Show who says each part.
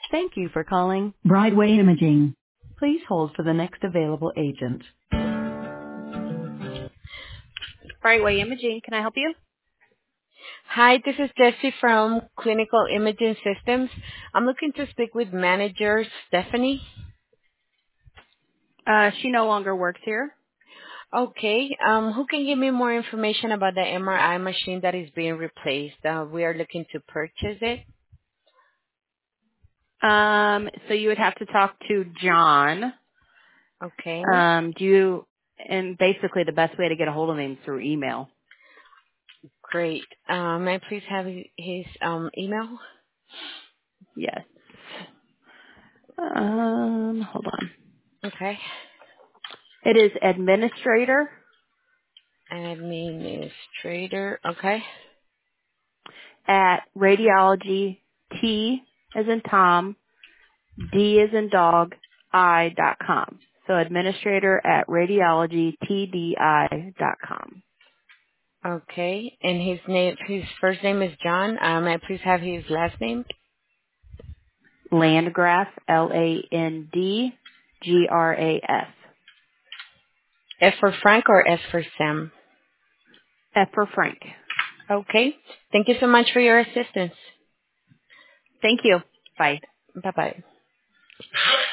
Speaker 1: Thank you for calling Brideway Imaging. Please hold for the next available agent. Brightway Imaging, can I help you?
Speaker 2: Hi, this is Jessie from Clinical Imaging Systems. I'm looking to speak with manager Stephanie.
Speaker 1: She no longer works here.
Speaker 2: Okay, who can give me more information about the MRI machine that is being replaced? We are looking to purchase it.
Speaker 1: So you would have to talk to John.
Speaker 2: Okay,
Speaker 1: And basically the best way to get a hold of him is through email.
Speaker 2: great. May I please have his email?
Speaker 1: Yes. Hold on.
Speaker 2: Okay.
Speaker 1: It is administrator
Speaker 2: Administrator. Okay.
Speaker 1: at radiology T as in Tom, D as in dog, I.com. So administrator at radiologytdi.com.
Speaker 2: Okay. And his first name is John. May I please have his last name?
Speaker 1: Landgraf, Landgras.
Speaker 2: F for Frank or S for Sam?
Speaker 1: F for Frank.
Speaker 2: Okay. Thank you so much for your assistance.
Speaker 1: Thank you. Bye.
Speaker 2: Bye-bye.